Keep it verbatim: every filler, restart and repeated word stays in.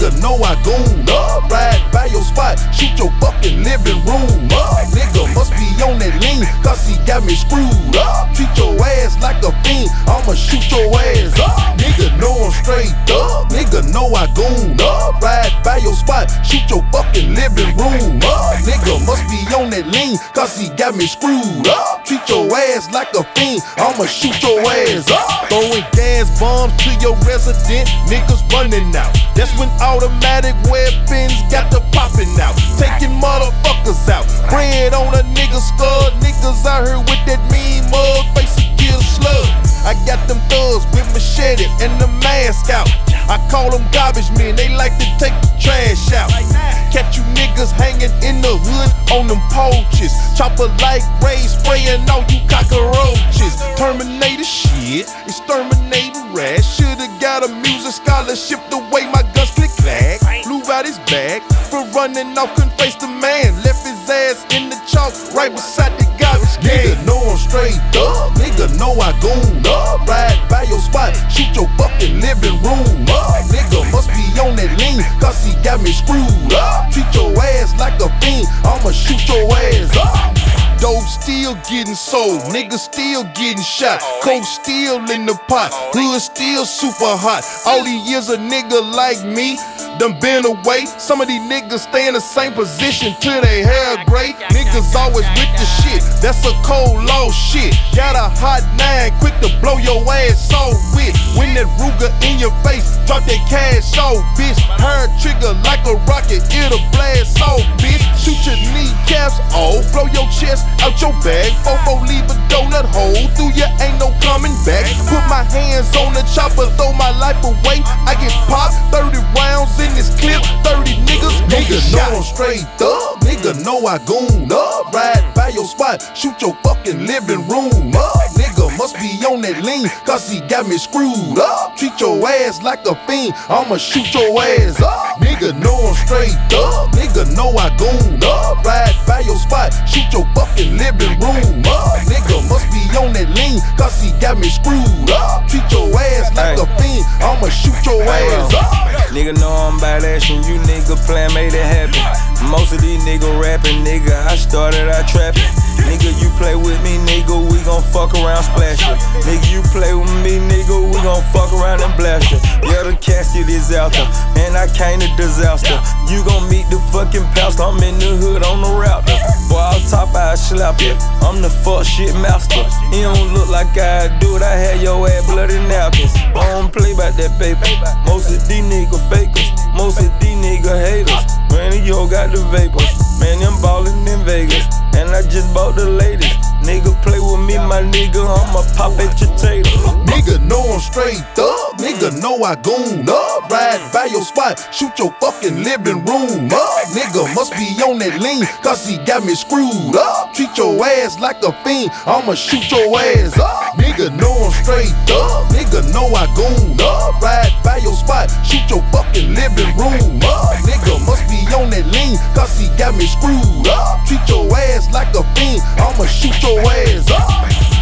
Nigga know I goon up, ride by your spot, shoot your fucking living room up. Nigga must be on that lean, cause he got me screwed up. Treat your ass like a fiend, I'ma shoot your ass up. Nigga know I'm straight up, nigga know I goon up, ride by your spot, shoot your fucking living room up. Nigga must be on that lean, cause he got me screwed up. Treat your ass like a fiend, I'ma shoot your ass up. Throwing gas bombs to your resident, niggas running out. That's when automatic weapons got the popping out. Taking motherfuckers out, bread on a nigga skull. Niggas out here with that mean mug, face a kill slug. I got them thugs with machete and the mask out. I call them garbage men, they like to take the trash out. Catch you niggas hanging in the hood on them poaches. Chopper like Ray spraying all you cockroaches. Terminator shit, exterminator rat. Shoulda got a music scholarship the way my guns click clack. Blew out his back for running off, couldn't face the man. Left his ass in the chalk right beside the garbage can. Nigga know I'm straight up, nigga know I goon up. Ride by your spot, shoot your fucking living room up. Nigga must be on that lean, cause he got me screwed up. Treat your ass like a fiend, I'ma shoot your ass up. Dope still getting sold, niggas still getting shot. Coke still in the pot, hood still super hot. All these years a nigga like me done been away. Some of these niggas stay in the same position till they hair gray. Niggas always with the shit, that's a cold law shit. Got a hot nine, quick to blow your ass off with. When that Ruger in your face, drop that cash off, bitch. Hair trigger like a rocket, it'll blast off, bitch. Shoot your kneecaps off, blow your chest out your bag. Fofo leave a donut hole through you, ain't no coming back. Put my hands on the chopper, throw my life away. I get popped, thirty rounds in this clip, thirty niggas gon' get shot. Nigga know I'm straight up, nigga know I goon up. Ride by your spot, shoot your fucking living room up. Nigga must be on that lean, cause he got me screwed up. Treat your ass like a fiend, I'ma shoot your ass up. Nigga know I'm straight up, nigga know I goon up. Ride by your spot, shoot your fucking living room up. Nigga must be on that lean, cause he got me screwed up. Treat your ass like a fiend, I'ma shoot your ass up. Nigga know I'm badass and you nigga plan made it happen. Most of these nigga rapping, nigga, I started out trapping. Nigga, you play with me, nigga, we gon' fuck around, splash you. Nigga, you play with me, nigga, we gon' fuck around and blast you. Yeah, the casket is out there, and I came to disaster. You gon' meet the fucking pastor, I'm in the hood on the route. Boy, I'll top, I slap you. I'm the fuck shit master. It don't look like I do it, I had your ass bloody napkins. I don't play about that paper. Most of these nigga fakers, most of these nigga haters. Man, yo got the vapors. Man, I'm ballin' in Vegas, and I just bought the latest. Nigga play with me, my nigga, I'ma pop at your tater. Nigga know I'm straight up, nigga know I goon up. Ride by your spot, shoot your fucking living room up. Nigga must be on that lean, cause he got me screwed up. Treat your ass like a fiend, I'ma shoot your ass up. Nigga know I'm straight up, nigga know I goon up. Ride by your spot, shoot your fucking living room up. Nigga must be on that lean, cause he got me screwed up. Treat your ass like a fiend, I'ma shoot your ass up.